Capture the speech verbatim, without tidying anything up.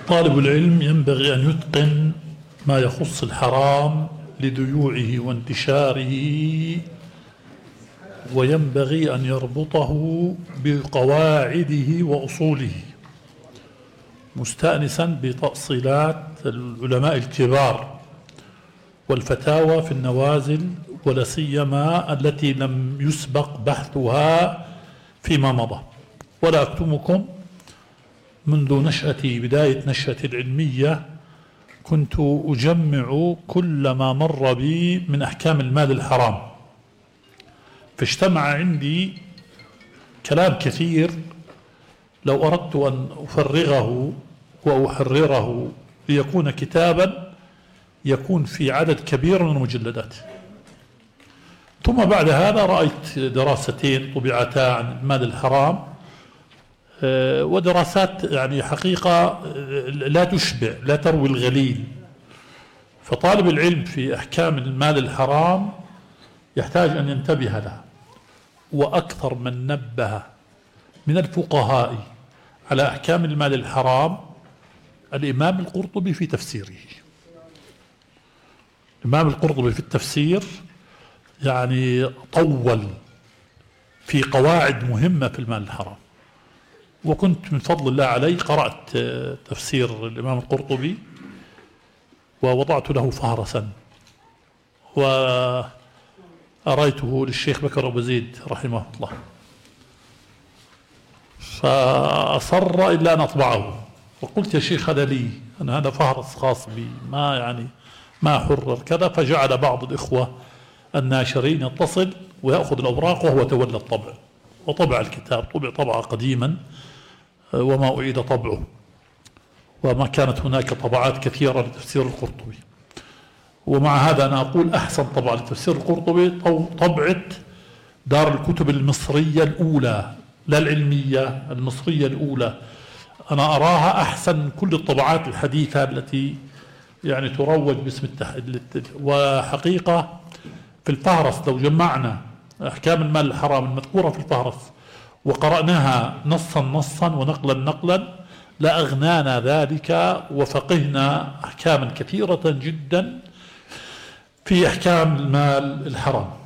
طالب العلم ينبغي أن يتقن ما يخص الحرام لديوعه وانتشاره، وينبغي أن يربطه بقواعده وأصوله، مستأنسا بتأصيلات العلماء الكبار والفتاوى في النوازل، ولا سيما التي لم يسبق بحثها فيما مضى. ولا أكتمكم، منذ نشأتي بداية نشأتي العلمية كنت أجمع كل ما مر بي من أحكام المال الحرام، فاجتمع عندي كلام كثير لو أردت أن أفرغه وأحرره ليكون كتابا يكون في عدد كبير من المجلدات. ثم بعد هذا رأيت دراستين طبعتا عن المال الحرام، ودراسات يعني حقيقة لا تشبع، لا تروي الغليل. فطالب العلم في أحكام المال الحرام يحتاج أن ينتبه لها. وأكثر من نبه من الفقهاء على أحكام المال الحرام الإمام القرطبي في تفسيره. الإمام القرطبي في التفسير يعني طول في قواعد مهمة في المال الحرام، وكنت من فضل الله علي قرأت تفسير الإمام القرطبي ووضعت له فهرسا، وأريته للشيخ بكر أبو زيد رحمه الله، فأصر إلا أن أطبعه. وقلت يا شيخ هذا لي، أنا هذا فهرس خاص بي، ما يعني ما حرر كذا. فجعل بعض الإخوة الناشرين يتصل ويأخذ الأوراق وهو تولى الطبع، وطبع الكتاب. طبع طبعة قديما وما أعيد طبعه، وما كانت هناك طبعات كثيرة لتفسير القرطبي. ومع هذا أنا أقول أحسن طبعة لتفسير القرطبي طبعة دار الكتب المصرية الأولى، لا العلمية، المصرية الأولى. أنا أراها أحسن كل الطبعات الحديثة التي يعني تروج باسم التحديد. وحقيقة في الفهرس لو جمعنا أحكام المال الحرام المذكورة في الفهرس وقرأناها نصا نصا ونقلا نقلا لأغنانا ذلك، وفقهنا أحكاما كثيرة جدا في أحكام المال الحرام.